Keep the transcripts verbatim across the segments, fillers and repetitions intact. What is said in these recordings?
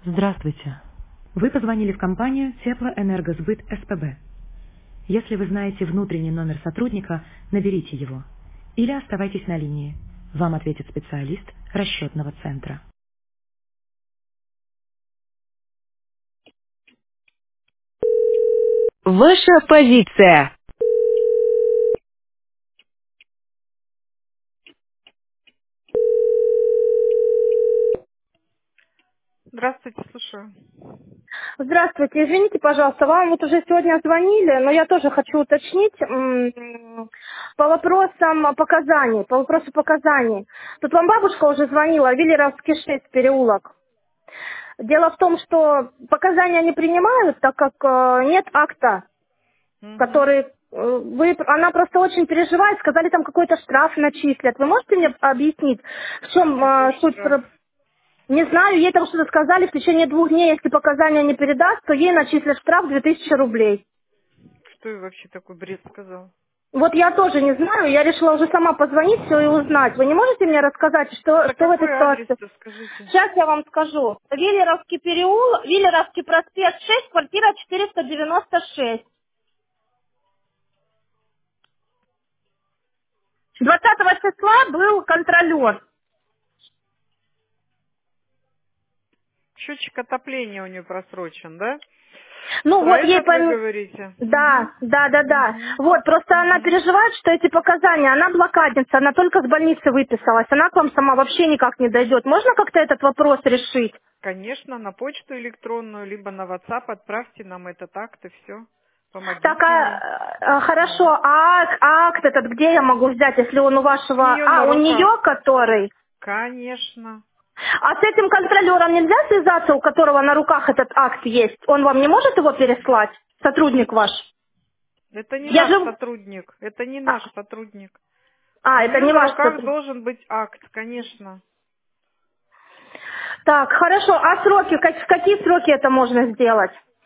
Здравствуйте. Вы позвонили в компанию Теплоэнергосбыт СПБ. Если вы знаете внутренний номер сотрудника, наберите его. Или оставайтесь на линии. Вам ответит специалист расчетного центра. Ваша позиция. Здравствуйте, слушаю. Здравствуйте, извините, пожалуйста, вам вот уже сегодня звонили, но я тоже хочу уточнить м, по вопросам показаний, по вопросу показаний. Тут вам бабушка уже звонила, Виллеровский шесть, переулок. Дело в том, что показания не принимают, так как э, нет акта, Угу. который... э, Вы, она просто очень переживает, сказали, там какой-то штраф начислят. Вы можете мне объяснить, в чем Какой э, суть... штраф? про- Не знаю, ей там что-то сказали, в течение двух дней, если показания не передаст, то ей начислят штраф две тысячи рублей. Кто ей вообще такой бред сказал? Вот я тоже не знаю, я решила уже сама позвонить все и узнать. Вы не можете мне рассказать, что, Это что в этой какой ситуации? адрес-то, скажите? Сейчас я вам скажу. Виллеровский переулок, Виллеровский проспект шесть, квартира четыреста девяносто шесть. Двадцатого числа был контролер. Счетчик отопления у нее просрочен, да? Ну Про вот ей этот вы пом- говорите? Угу. Да, да, да, да. Угу. Вот, просто она Угу. переживает, что эти показания, она блокадница, она только с больницы выписалась, она к вам сама вообще никак не дойдет. Можно как-то этот вопрос решить? Конечно, на почту электронную, либо на WhatsApp отправьте нам этот акт и все. Так, Помогите ей. а, а, хорошо, Ну. а ак- а акт этот где я могу взять, если он у У вашего... нее А, на у нее руках. который? Конечно. А с этим контролером нельзя связаться, у которого на руках этот акт есть? Он вам не может его переслать? Сотрудник ваш? Это не Я наш же... сотрудник. Это не А, наш сотрудник. У а, это нее не на ваш руках сотрудник. должен быть акт, конечно. Так, хорошо, а сроки, как- в какие сроки это можно сделать?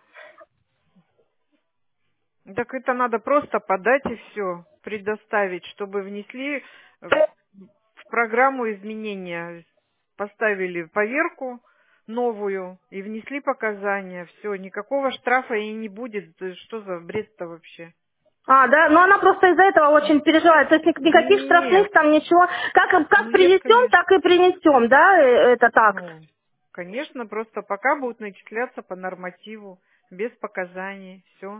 Так это надо просто подать и все, предоставить, чтобы внесли в в программу изменения, поставили поверку новую и внесли показания. Все, никакого штрафа и не будет. Да что за бред-то вообще? А, да, но она просто из-за этого очень переживает. То есть ник- никаких Нет, штрафных там ничего. Как, как ну нет, принесем, конечно. так и принесем, да, э, этот акт. Ну, конечно, просто пока будут начисляться по нормативу, без показаний, все.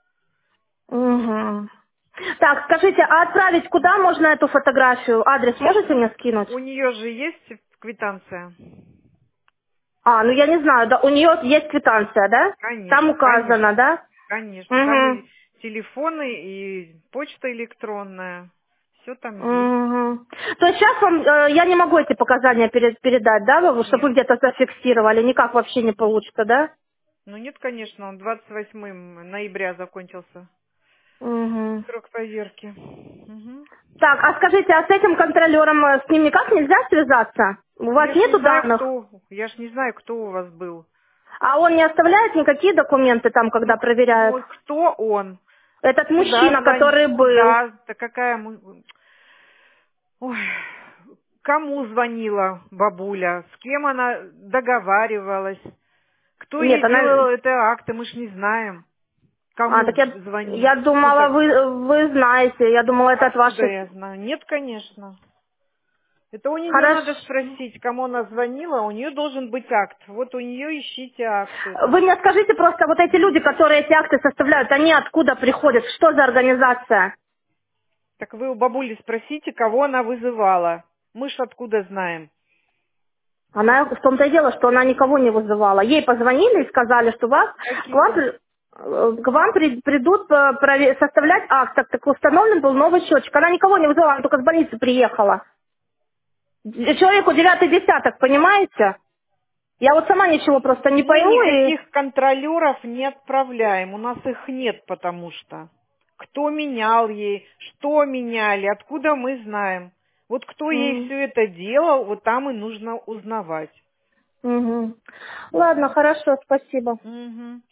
Угу. Так, скажите, а отправить куда можно эту фотографию? Адрес можете мне скинуть? У нее же есть квитанция? А, ну я не знаю, да, у нее есть квитанция, да? Там Конечно, указано, конечно, да? конечно. Там Угу. и телефоны, и почта электронная. Все там есть. Угу. То есть сейчас вам, э, я не могу эти показания пере- передать, да, чтобы Нет. вы где-то зафиксировали, никак вообще не получится, да? Ну нет, конечно, он двадцать восьмого ноября закончился. Угу. Срок поверки. Мгм. Так, а скажите, а с этим контролером, э, с ним никак нельзя связаться? У вас Я ж не нету знаю, данных? кто, я ж не знаю, кто у вас был. А он не оставляет никакие документы там, когда Ну, к- проверяет? ну кто он? Этот Куда мужчина, звонить? который был. Куда? Да какая мы... Ой, кому звонила бабуля? С кем она договаривалась? Кто Нет, ей она... делал это акты? Мы ж не знаем, А, кому так я, звонить. я Ну думала, так, вы, вы знаете. Я думала, это от откуда ваших... я знаю? Нет, конечно. Это у нее Хорошо. надо спросить, кому она звонила, у нее должен быть акт. Вот у нее ищите акт Вы этот. мне скажите просто, вот эти люди, которые эти акты составляют, они откуда приходят? Что за организация? Так вы у бабули спросите, кого она вызывала. Мы ж откуда знаем. Она в том-то и дело, что она никого не вызывала. Ей позвонили и сказали, что вас, к вам, Какие? при- э, к вам при- придут э, прове- составлять акт. Так, так установлен был новый счетчик. Она никого не вызывала, она только с больницы приехала. Человеку девятый десяток, понимаете? Я вот сама ничего просто не Мы пойму и... никаких контролеров не отправляем, у нас их нет, потому что. Кто менял ей, что меняли, откуда мы знаем. Вот кто ей М, все это делал, вот там и нужно узнавать. мгм. Ладно, хорошо, спасибо. Мгм.